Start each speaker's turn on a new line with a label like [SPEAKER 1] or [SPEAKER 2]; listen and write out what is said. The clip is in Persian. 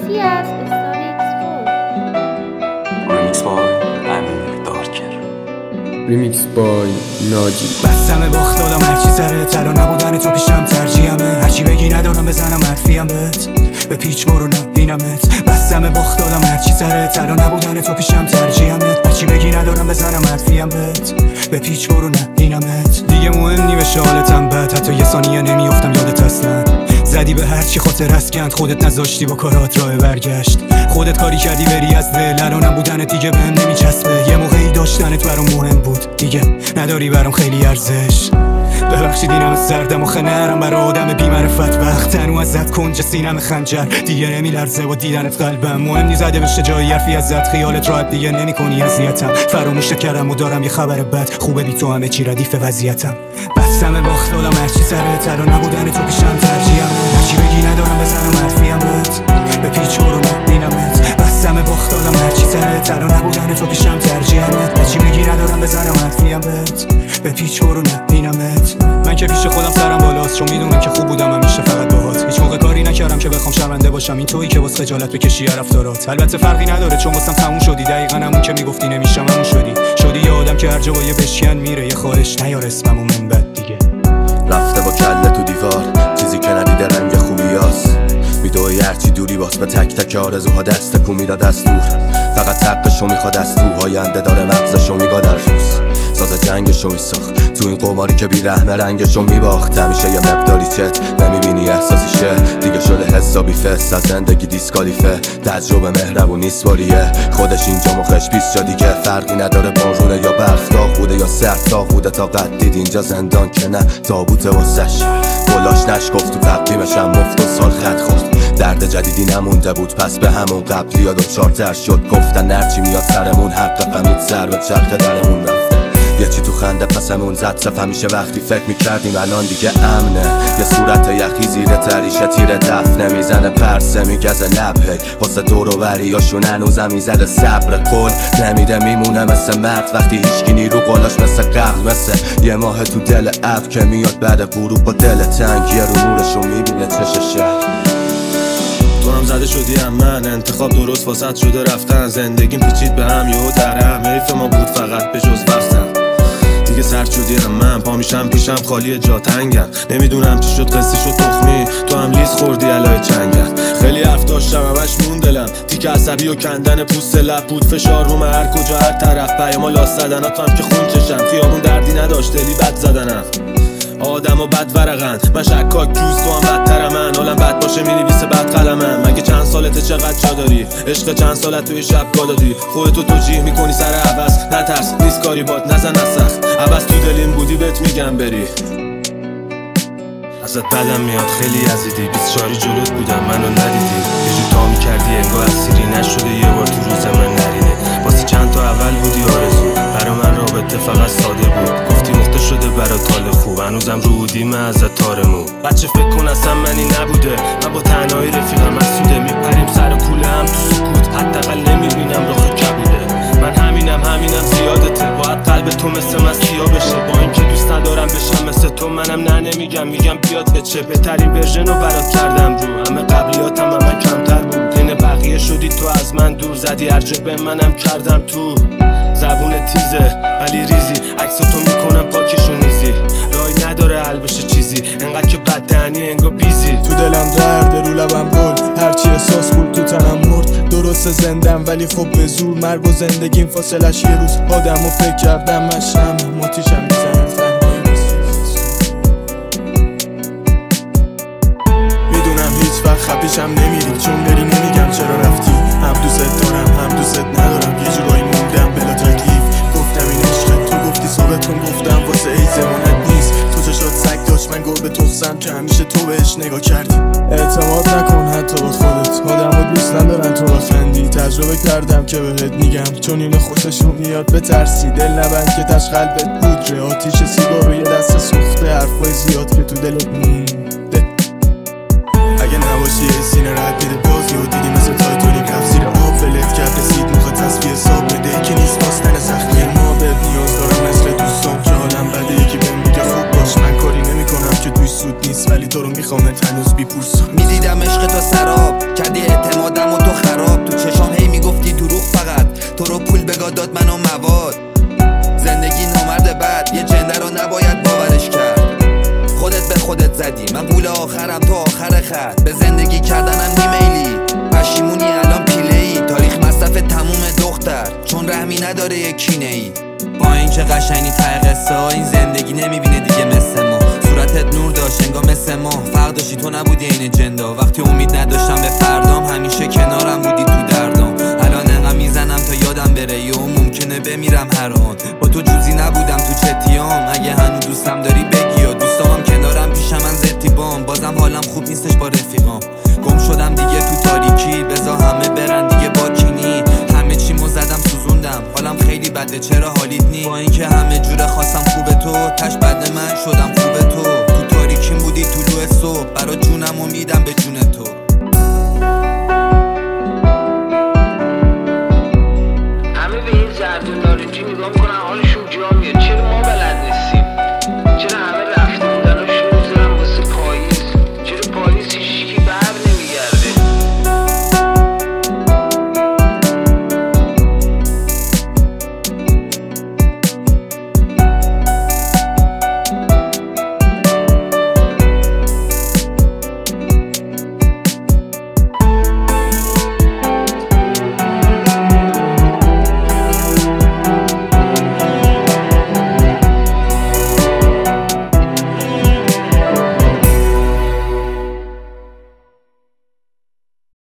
[SPEAKER 1] مرسی از استاریکس فور.
[SPEAKER 2] ریمیکس بای امیر دارکر.
[SPEAKER 3] ریمیکس بای ناجی.
[SPEAKER 4] بستم باخت دادم هرچی سر تلا نبودن تو پیشم ترجیحمه، هرچی بگی ندارم بزنم حرفیم بهت به پیچ برو نبینمت. بستم باخت دادم هرچی سر تلا نبودن تو پیشم ترجیحمه، هرچی بگی ندارم بزنم حرفیم بهت به پیچ برو نبینمت. دیگه مهم نی بشه حالتم بد، حتی یه ثانیه نمیافتم یادت اصلا. زدی به هرچی خاطر اسکند، خودت نذاشتی با کارات راه برگشت. خودت کاری کردی بری از دل، الان نبودنت دیگه بهم نمیچسبه. یه موقعی داشتنت برام مهم بود، دیگه نداری برام خیلی ارزش. ببخشید اینم سردم و خنرم برای آدم بی‌معرفت وقت. تنو ازت کنج سینم خنجر دیگه نمیلرزه با دیدنت قلبم. مهم نی زده بشه جایی حرفی ازت، خیالت راحت دیگه نمیکنی اذیتم. فراموشت کردم و دارم یه خبر بد، خوبه بی تو همه چی ردیف وضعیتم. بستم باخت دادم هرچی سر تلا نبودن تو پیشم ترجیحمه، هرچی بگی ندارم بزنم حرفیم بهت به پیچ برو نبینمت. بستم باخت دادم هرچی سر تلا نبودن تو پیشم ترجیحمه، هرچی بگی ندارم بزنم حرفیم بهت به پیچ برو نبینمت. من که پیش خودم سرم بالاست، چون میدونم که خوب بودم همیشه فقط باهات. هیچ موقع کاری نکردم که بخوام شرمنده باشم، این تویی که واسه خجالت بکشی رفتارات. البته فرقی نداره چون واسم تموم شدی، دقیقاً همون که میگفتی نمیشم همون شدی یه آدم که هر جا با یه بشکن میره. یه خواهش نیار اسممو من بد دیگه.
[SPEAKER 5] رفته با کله تو دیوار، چیزی که ندیده رنگ خوبیاست. میدوی هرچی دوری باز به تک تک آرزوها دست کو میداد از دور. فقط حقشو میخواد از تو، آینده داره مغزشو میگاد در روز. ساز جنگشو میساخت تو این قماری که بی رحمه رنگشو میباخت. همیشه یه مقداری چت نمیبینی احساسیشه، دیگه شده حسابی فست از زندگی دیسکالیفه. تجربه مهربون نیست باریه، خودش اینجا مخش پیس جا دیگه. فرقی نداره بارونه یا برف، داغ بوده یا سرد تاق بوده. تا قد دید اینجا زندان که نه تابوته واسش. گلاش نشکفت تو تقویمشم مفت و سال خط خورد. درد جدیدی نمونده بود پس به همون قبلی یا 2 تر شد. گفتن هرچی میاد سرمون حق فهمید سر به چرخ درمون رفته. یه چی تو خنده پسمون زد صف. همیشه وقتی فکر میکردیم الان دیگه امنه، یه صورت یخی زیر تریشه تیر دفنه میزنه پرسه میگزه لبه. واسه دور و بریاشون هنوزم میزده صبر قول نمیده میمونه مثل مرد. وقتی هیچکی نیرو قولاش مثل قبل، مثل یه ماه تو دل ابر که میاد بعد غروب با دل تنگ. یه رو نورشو میبینه چش شهر.
[SPEAKER 6] تو هم زده شدی هم من، انتخاب درست واسط شده رفتن. زندگیم پیچید به هم یهو درهم، حیف ما بود فقط به جز وقتم. دیگه سرد شدی هم من، پا میشم پیشم خالی جا تنگم. نمیدونم چی شد قصه شد تخمی، تو هم لیز خوردی علای چنگم. خیلی حرف داشتم همش مون دلم، تیک عصبی و کندن پوست لب بود. فشار رو هر کجا هر طرف، پیاما لاس زدناتو هم که خون چشم. خیابون دردی نداشت دلی بد زدنم، آدم و بد ورقن. من شکاک جوز تو هم بدترم، من حالم بد باشه مینویسه بد قلمم. مگه چند سالته چقدر جا داری، عشق چند سالت توی شب گا دادی. خودتو توجیه میکنی سر عوض، نترس نیست کاری باد نزن از سخت. عوض تو دلیم بودی بهت میگم بری. ازت بدم میاد خیلی یزیدی، 24 جلوت بودم منو ندیدی. یه جو تا میکردی انگار اسیری نشده یه بار تو روز من نرینه. واسه چند تا اول بودی آرزو، برا من رابطه فقط ساده بود. گفتی نقطه شده برا تال خوب، هنوزم رو بودیم ازت تارمون. بچه فکر کن اصلا منی نبوده، من با تنهایی رفیقم مسوده. میپریم سر کوله هم تو سکوت، حداقل نمیبینم رخ کبوده. من همینم زیادته، باید قلب تو مثل من سیاه بشه. با اینکه دوست ندارم بشم مثل تو، منم نه نمیگم میگم بیاد به چه. بهترین ورژن رو برات کردم رو، همه قبلیاتم من کمتر بود. بین بقیه شدی تو از من دور، زدی هر جا به منم کردم تو. زبون تیزه ولی ریزی، عکساتو میکنم پاکشو نیزی. رای نداره حل بشه چیزی، انقدر که بددهنی انگار بیزی. تو دلم درد رو لبم گل، هرچی احساس بود تو تنم مرد. درست زندم ولی خب به زور، مرگ و زندگیم فاصلش یه روز. آدمو فکر کردم من شمع ماتیشم میزنم میدونم هیچ وقت خفیشم نمیری، چون بری نمیگم چرا رفتی. هم دوست دارم هم دوست ندارم، یه جورایی موندم بلا تکلیف. گفتم این عشق تو گفتی ثابت کن، گفتم واسه ای زمانت نیست. تو چشات سگ داشت من گربه تخسم که همیشه تو بهش نگاه کردی. اعتماد نکن حتی با خودت، آدمو دوست ندارن تو بخندی. تجربه کردم که بهت میگم، چون اینو خوششون میاد بترسی. دل نبند که تش قلبت بودره، آتیش سیگار و یه دست سوخته. حرفای زیاد که تو دلت مونده، اگه نباشی یه سینه رد میده بازی و دیدی مثل تایتونیک رفت زیر آب. ولت کرد رسید موقع تصفیه حساب بده که نیست باستن سختی. ما بهت نیاز دارم مثل دوستان که حالم بده. یکی بهم میگه خوب باش، من کاری نمیکنم که توی سود نیست، ولی تو رو میخوام هنوز بیپرسم.
[SPEAKER 7] میدیدم عشق تو سراب کردی اعتمادم و زدی، من قول آخرم تو آخر خط، به زندگی کردنم نیمیلی، پشیمونی الان پیله‌ای، تاریخ مصرف تموم دختر چون رحمی نداره یک کینه ای. با اینکه قشنگی ته قصه ها، این زندگی نمیبینه دیگه مثل ما. صورتت نور داشت انگار مثل ما، فرق داشتی تو نبودی این جندا. وقتی امید نداشتم به فردام، همیشه کنارم بودی تو دردام. الان انقدر میزنم تا یادم بره، یا ممکنه بمیرم هر آن. با تو جوزی نبودم تو چتیام، اگه هنوز دوستم داری بگی، یا دوستامم کنارم پیشم من زتیبام. بازم حالم خوب نیستش با رفیقام، گم شدم دیگه تو تاریکی، بذار همه برن دیگه با کینی. همه چیمو زدم سوزوندم، حالم خیلی بده چرا حالیت نی؟ با اینکه همه جوره خواستم خوبه تو، تش بد من شدم خوبه تو. تو تاریکیم بودی طلوع صبح، برا جونم امیدم به جون تو.
[SPEAKER 8] همه به این زردون نارنجی نگاه میکنن، حالشون جا میاد. چرا ما